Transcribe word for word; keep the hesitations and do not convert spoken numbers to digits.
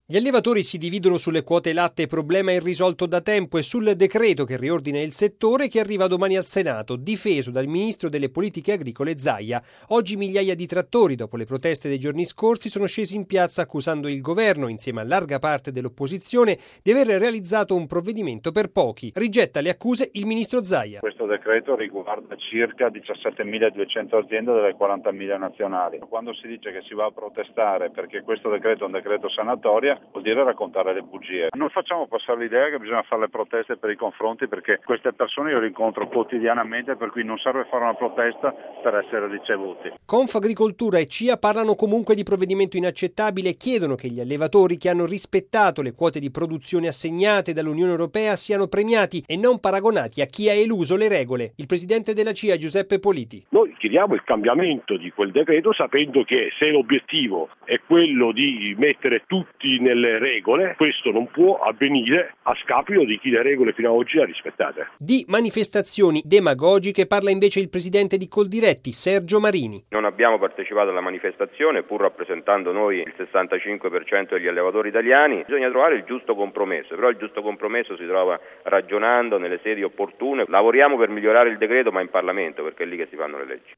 Gli allevatori si dividono sulle quote latte, problema irrisolto da tempo, e sul decreto che riordina il settore, che arriva domani al Senato, difeso dal ministro delle politiche agricole Zaia. Oggi migliaia di trattori, dopo le proteste dei giorni scorsi, sono scesi in piazza accusando il governo, insieme a larga parte dell'opposizione, di aver realizzato un provvedimento per pochi. Rigetta le accuse il ministro Zaia. Questo decreto riguarda circa diciassettemiladuecento aziende delle quarantamila nazionali. Quando si dice che si va a protestare perché questo decreto è un decreto sanatoria, vuol dire raccontare le bugie. Non facciamo passare l'idea che bisogna fare le proteste per i confronti, perché queste persone io le incontro quotidianamente, per cui non serve fare una protesta per essere ricevuti. Confagricoltura e C I A parlano comunque di provvedimento inaccettabile e chiedono che gli allevatori che hanno rispettato le quote di produzione assegnate dall'Unione Europea siano premiati e non paragonati a chi ha eluso le regole. Il presidente della C I A, Giuseppe Politi. Noi chiediamo il cambiamento di quel decreto, sapendo che se l'obiettivo è quello di mettere tutti nelle regole, questo non può avvenire a scapito di chi le regole fino ad oggi ha rispettate. Di manifestazioni demagogiche parla invece il presidente di Coldiretti, Sergio Marini. Non abbiamo partecipato alla manifestazione, pur rappresentando noi il sessantacinque per cento degli allevatori italiani. Bisogna trovare il giusto compromesso, però il giusto compromesso si trova ragionando nelle sedi opportune. Lavoriamo per migliorare il decreto, ma in Parlamento, perché è lì che si fanno le leggi.